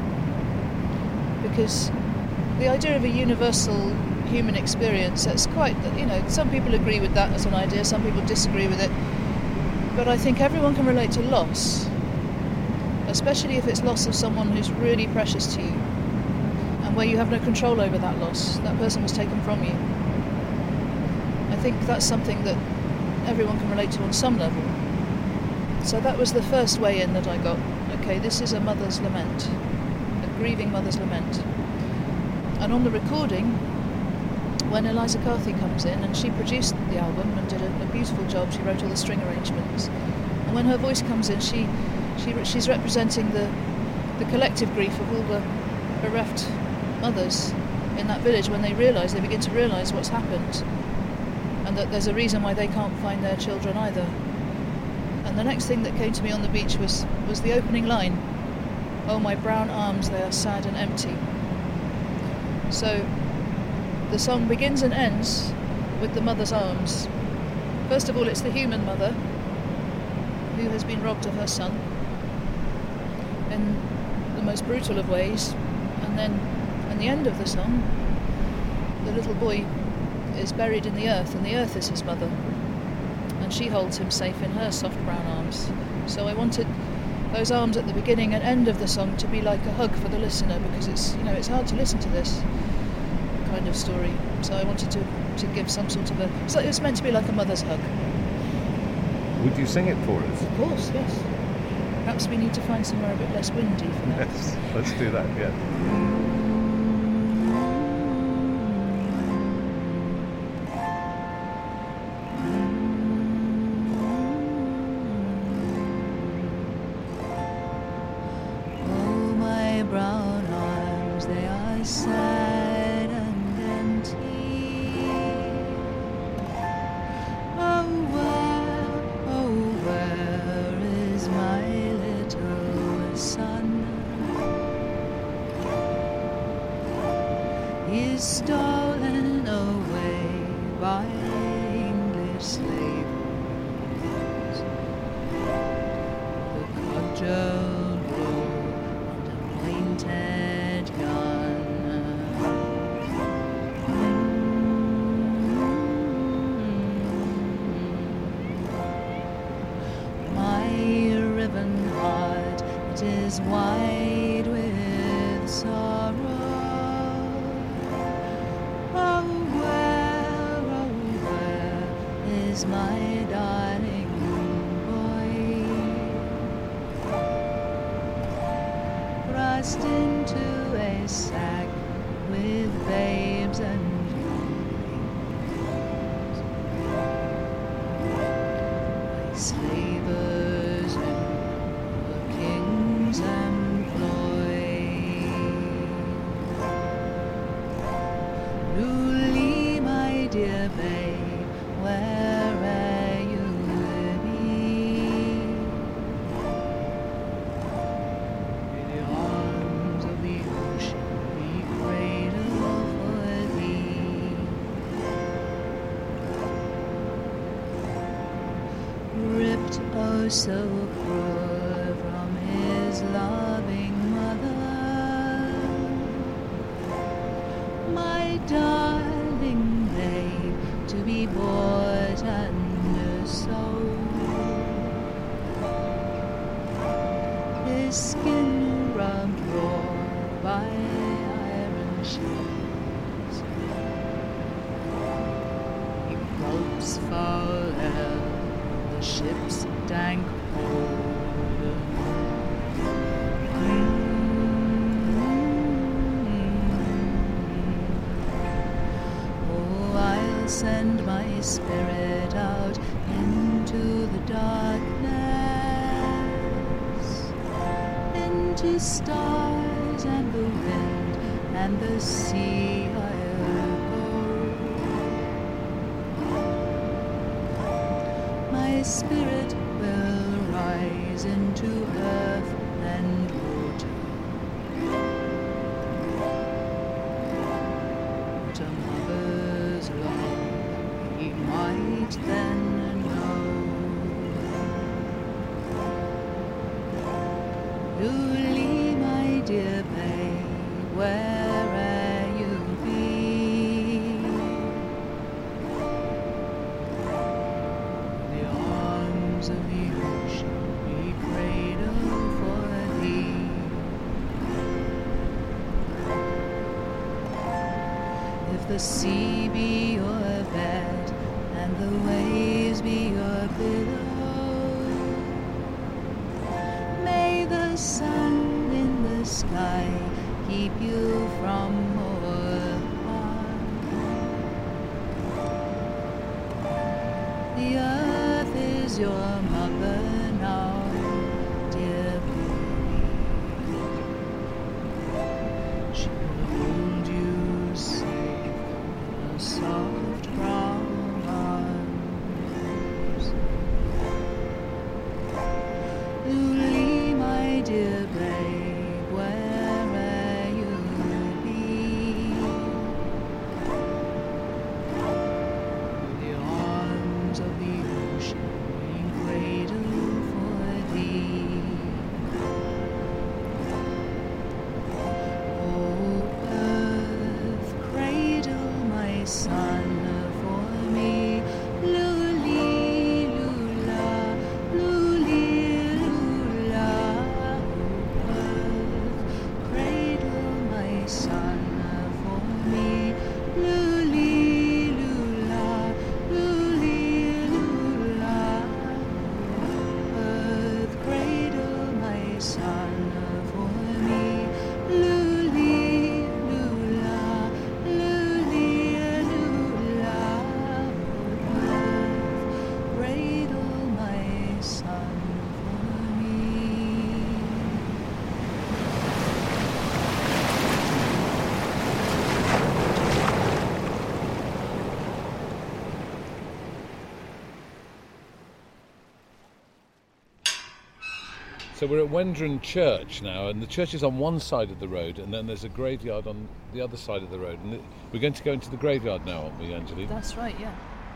because the idea of a universal human experience, that's quite, you know, some people agree with that as an idea, some people disagree with it, but I think everyone can relate to loss, especially if it's loss of someone who's really precious to you and where you have no control over that loss. That person was taken from you. I think that's something that everyone can relate to on some level. So that was the first way in that I got. Okay, this is a mother's lament, a grieving mother's lament. And on the recording, when Eliza Carthy comes in, and she produced the album and did a beautiful job, she wrote all the string arrangements. And when her voice comes in, she's representing the collective grief of all the bereft mothers in that village when they begin to realise what's happened, and that there's a reason why they can't find their children either. And the next thing that came to me on the beach was the opening line, "Oh, my brown arms, they are sad and empty." So the song begins and ends with the mother's arms. First of all, it's the human mother who has been robbed of her son in the most brutal of ways, and then at the end of the song, the little boy is buried in the earth, and the earth is his mother, and she holds him safe in her soft brown arms. So I wanted those arms at the beginning and end of the song to be like a hug for the listener, because it's hard to listen to this kind of story. So I wanted to give some sort of it's meant to be like a mother's hug. Would you sing it for us? Of course, yes. Perhaps we need to find somewhere a bit less windy for that. Yes, let's do that, yeah. Oh, my brown arms, they are sad and empty. Oh, where is my little son? He's stolen away by English slaves. The cudgel blow and a pointed gun. My riven heart, it is wide with sorrow. Oh, where is my darling boy? cast into a sack with babes and my slavers in the king's employ. Luli, my dear babe, where'er you be, in the arms of the ocean we cradle for thee. Ripped oh so poor from his loving mother, my darling babe, to be bought and sold. His skin rubbed raw by iron sheets, he gulps foul hell, the ship's dank hold. Oh, I'll send my spirit out into the darkness, into stars and the wind and the sea I'll go. My spirit will rise into earth and water. What a mother's love he might then know. Luli, my dear babe, where'er you be, the arms of the ocean we cradle for thee. If the sea be your bed and the waves be your pillow, may the sun in the sky keep you from more harm. The earth is your mother now, dear baby. She'll hold you safe in her soft brown arms. Luli, my dear babe, where'er you be, the arms of the ocean we cradle for thee. Oh, earth, cradle my son for me. Luli, lula, luli, lula. Oh, earth, cradle my son for me. Luli, lula, luli, lula. Earth, cradle my son for me. Luli, lula, luli, lula. Earth, cradle my son for me. So we're at Wendron Church now, and the church is on one side of the road, and then there's a graveyard on the other side of the road. And we're going to go into the graveyard now, aren't we, Angeline? That's right, yeah.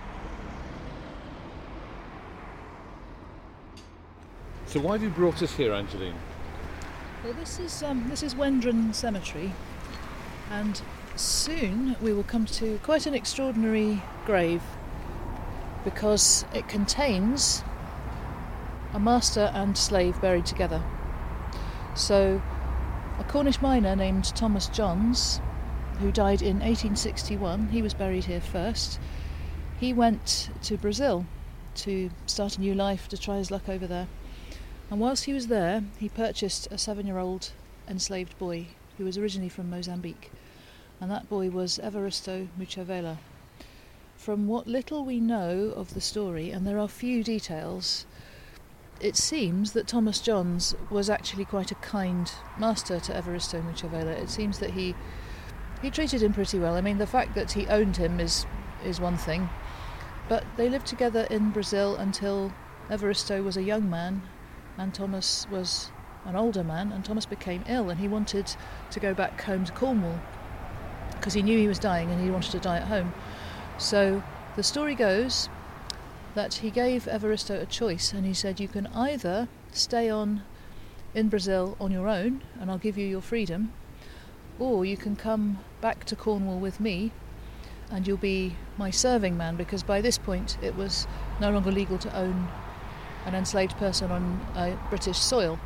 So why have you brought us here, Angeline? Well, this is Wendron Cemetery, and soon we will come to quite an extraordinary grave because it contains a master and slave buried together. So, a Cornish miner named Thomas Johns, who died in 1861, he was buried here first. He went to Brazil to start a new life, to try his luck over there. And whilst he was there, he purchased a 7-year-old enslaved boy who was originally from Mozambique, and that boy was Evaristo Muchavela. From what little we know of the story, and there are few details, it seems that Thomas Johns was actually quite a kind master to Evaristo Muchavela. It seems that he treated him pretty well. I mean, the fact that he owned him is one thing, but they lived together in Brazil until Evaristo was a young man and Thomas was an older man, and Thomas became ill and he wanted to go back home to Cornwall because he knew he was dying and he wanted to die at home. So the story goes that he gave Evaristo a choice, and he said, you can either stay on in Brazil on your own and I'll give you your freedom, or you can come back to Cornwall with me and you'll be my serving man, because by this point it was no longer legal to own an enslaved person on British soil.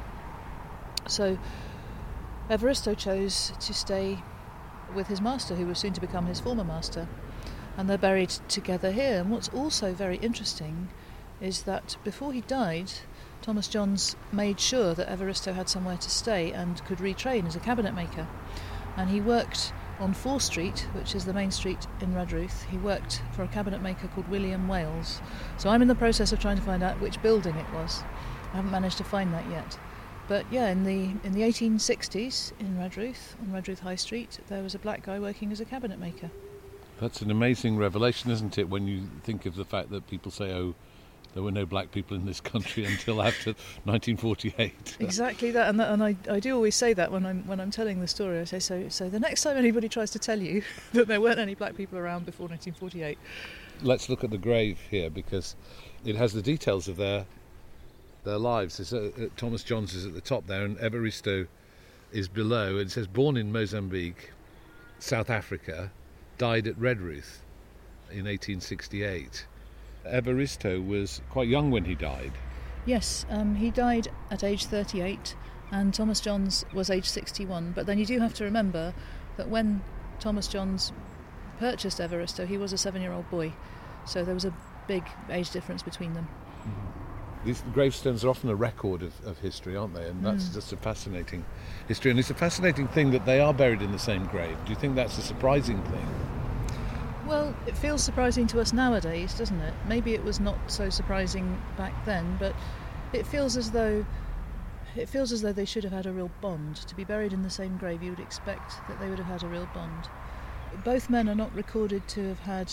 So Evaristo chose to stay with his master, who was soon to become his former master, and they're buried together here. And what's also very interesting is that before he died, Thomas Johns made sure that Evaristo had somewhere to stay and could retrain as a cabinet maker. And he worked on Fore Street, which is the main street in Redruth. He worked for a cabinet maker called William Wales. So I'm in the process of trying to find out which building it was. I haven't managed to find that yet. But yeah, in the 1860s in Redruth, on Redruth High Street, there was a black guy working as a cabinet maker. That's an amazing revelation, isn't it, when you think of the fact that people say, oh, there were no black people in this country until after 1948. Exactly that, and I do always say that when I'm telling the story. I say, so the next time anybody tries to tell you that there weren't any black people around before 1948. Let's look at the grave here, because it has the details of their lives. Thomas Johns is at the top there, and Evaristo is below. It says, born in Mozambique, South Africa, died at Redruth in 1868. Evaristo was quite young when he died. Yes, he died at age 38 and Thomas Johns was age 61. But then you do have to remember that when Thomas Johns purchased Evaristo, he was a 7-year-old boy. So there was a big age difference between them. Mm-hmm. These gravestones are often a record of history, aren't they? And that's just a fascinating history. And it's a fascinating thing that they are buried in the same grave. Do you think that's a surprising thing? Well, it feels surprising to us nowadays, doesn't it? Maybe it was not so surprising back then, but it feels as though they should have had a real bond. To be buried in the same grave, you would expect that they would have had a real bond. Both men are not recorded to have had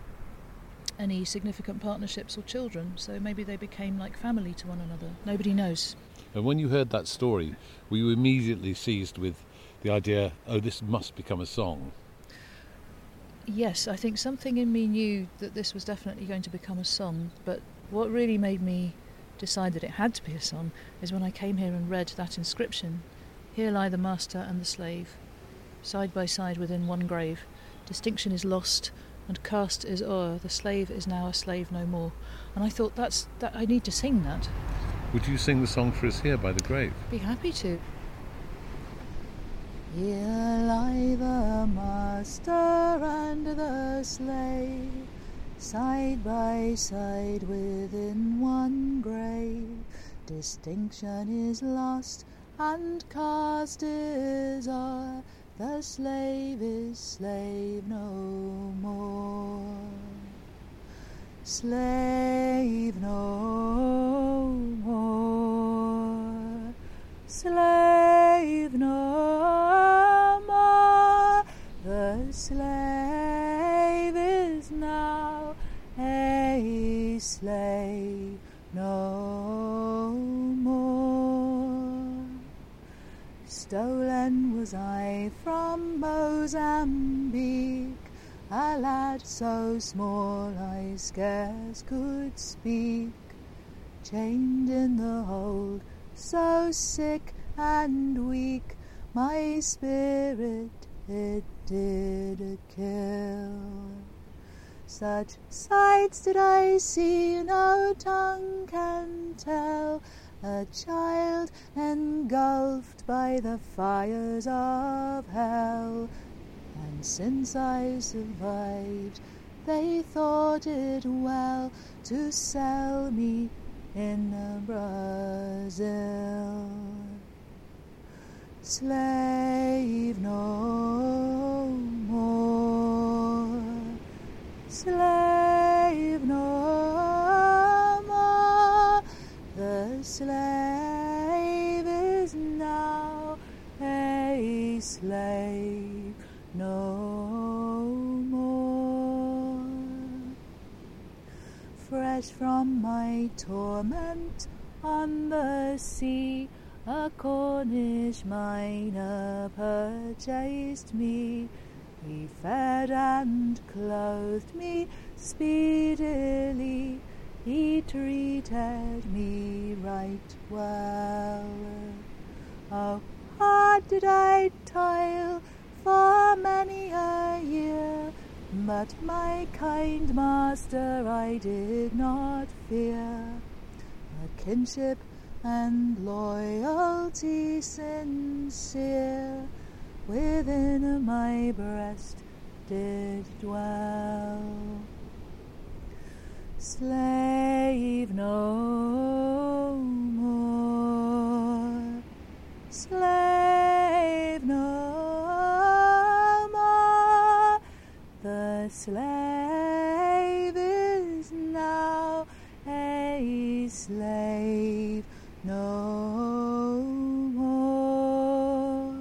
any significant partnerships or children, so maybe they became like family to one another. Nobody knows. And when you heard that story, were you immediately seized with the idea, oh, this must become a song? Yes, I think something in me knew that this was definitely going to become a song, but what really made me decide that it had to be a song is when I came here and read that inscription. Here lie the master and the slave, side by side within one grave. Distinction is lost and caste is o'er. The slave is now a slave no more. And I thought that I need to sing that. Would you sing the song for us here by the grave? Be happy to. Here lie the master and the slave, side by side within one grave. Distinction is lost and caste is o'er. The slave is slave no more. Slave no more. Slave no more. The slave is now a slave no more. Stolen was I from Mozambique, a lad so small I scarce could speak, chained in the hold, so sick and weak, my spirit it did kill. Such sights did I see, no tongue can tell, a child engulfed by the fires of hell. And since I survived, they thought it well to sell me in Brazil. slave no more, slave no more. The slave is now a slave no more. Fresh from my torment on the sea, a Cornish miner purchased me. He fed and clothed me speedily. He treated me right well. Oh, hard did I toil for many a year, but my kind master I did not fear. A kinship and loyalty sincere within my breast did dwell. Slave no more, slave no more. The slave is now a slave no more.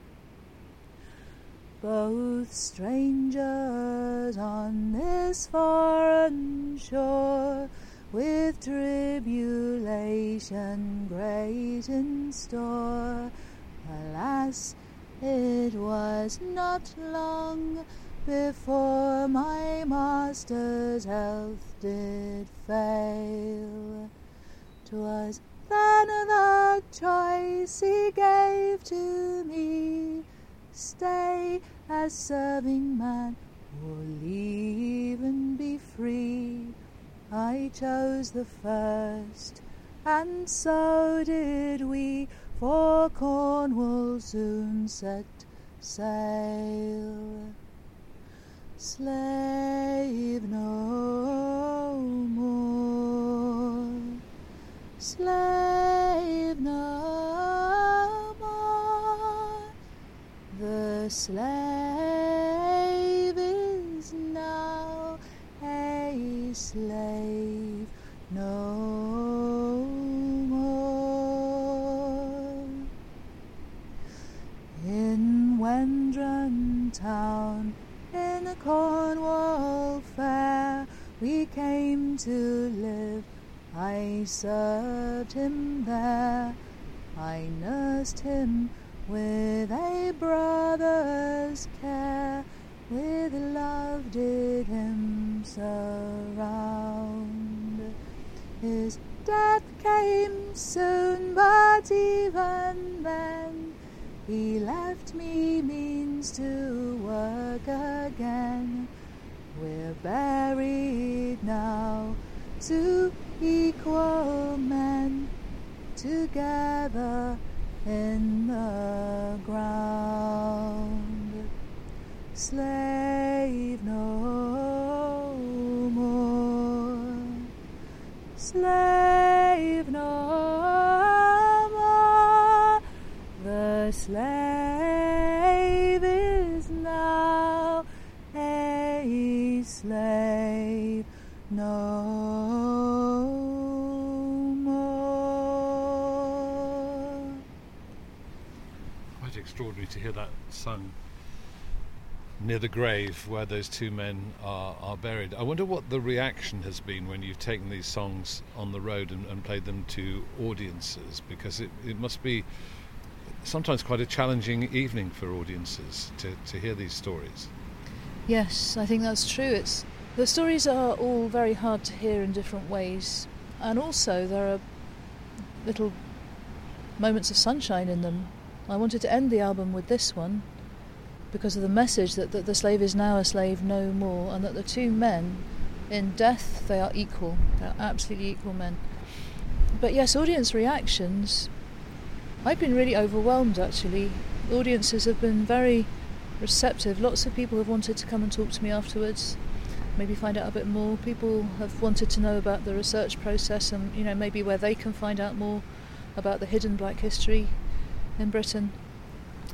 Both strangers on this foreign shore, with tribulation great in store. Alas, it was not long before my master's health did fail. 'Twas then the choice he gave to me, stay as serving man or leave and be free. I chose the first, and so did we, for Cornwall soon set sail. Slave no more, slave no more. The slave is now a slave no more. In Wendron town, in Cornwall fair, we came to live. I served him there. I nursed him with a brother's care. With love did him surround. His death came soon, but even then he left me means to work again. We're buried now, two equal men, together in the ground. Slave no more, slave no more. The slave is now a slave no more. Quite extraordinary to hear that sung near the grave where those two men are buried. I wonder what the reaction has been when you've taken these songs on the road and played them to audiences, because it must be sometimes quite a challenging evening for audiences to hear these stories. Yes, I think that's true. The stories are all very hard to hear in different ways, and also there are little moments of sunshine in them. I wanted to end the album with this one because of the message that the slave is now a slave no more, and that the two men in death, they are equal. They're absolutely equal men. But yes, audience reactions, I've been really overwhelmed actually. Audiences have been very receptive. Lots of people have wanted to come and talk to me afterwards, maybe find out a bit more. People have wanted to know about the research process and, maybe where they can find out more about the hidden black history in Britain.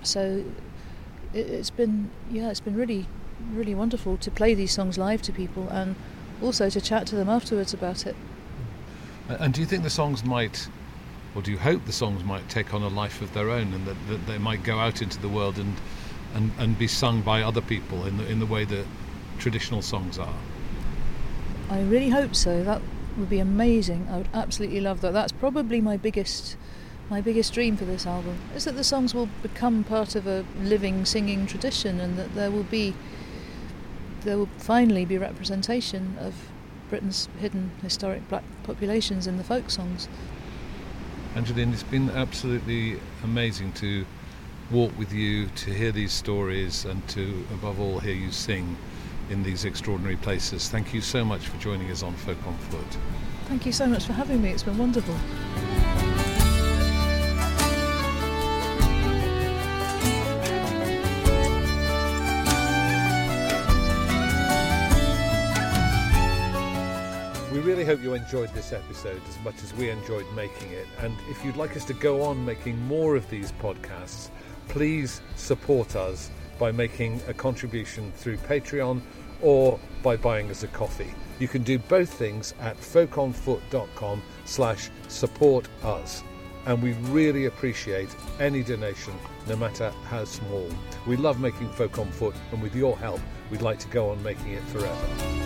So it's been really, really wonderful to play these songs live to people and also to chat to them afterwards about it. And do you think the songs might, or do you hope the songs might take on a life of their own, and that they might go out into the world and be sung by other people in the way that traditional songs are? I really hope so. That would be amazing. I would absolutely love that. That's probably my biggest dream for this album, is that the songs will become part of a living singing tradition, and that there will finally be representation of Britain's hidden historic black populations in the folk songs. Angeline, it's been absolutely amazing to walk with you, to hear these stories, and to, above all, hear you sing in these extraordinary places. Thank you so much for joining us on Folk on Foot. Thank you so much for having me. It's been wonderful. We really hope you enjoyed this episode as much as we enjoyed making it. And if you'd like us to go on making more of these podcasts, please support us by making a contribution through Patreon or by buying us a coffee. You can do both things at folkonfoot.com/support us. And we really appreciate any donation, no matter how small. We love making Folk on Foot, and with your help, we'd like to go on making it forever.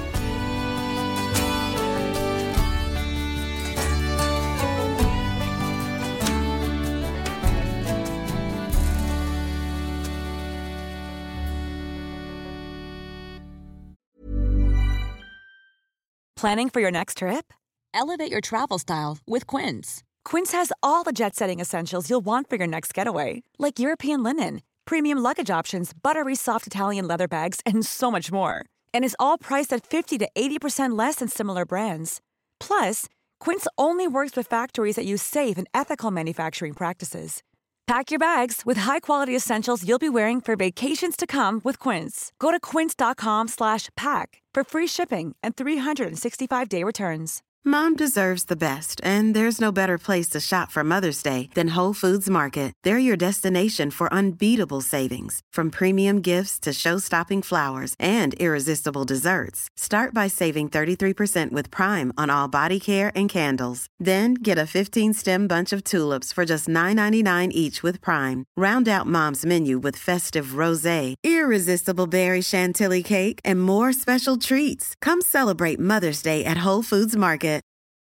Planning for your next trip? Elevate your travel style with Quince. Quince has all the jet-setting essentials you'll want for your next getaway, like European linen, premium luggage options, buttery soft Italian leather bags, and so much more. And is all priced at 50 to 80% less than similar brands. Plus, Quince only works with factories that use safe and ethical manufacturing practices. Pack your bags with high-quality essentials you'll be wearing for vacations to come with Quince. Go to quince.com/pack for free shipping and 365-day returns. Mom deserves the best, and there's no better place to shop for Mother's Day than Whole Foods Market. They're your destination for unbeatable savings, from premium gifts to show-stopping flowers and irresistible desserts. Start by saving 33% with Prime on all body care and candles. Then get a 15-stem bunch of tulips for just $9.99 each with Prime. Round out Mom's menu with festive rosé, irresistible berry chantilly cake, and more special treats. Come celebrate Mother's Day at Whole Foods Market.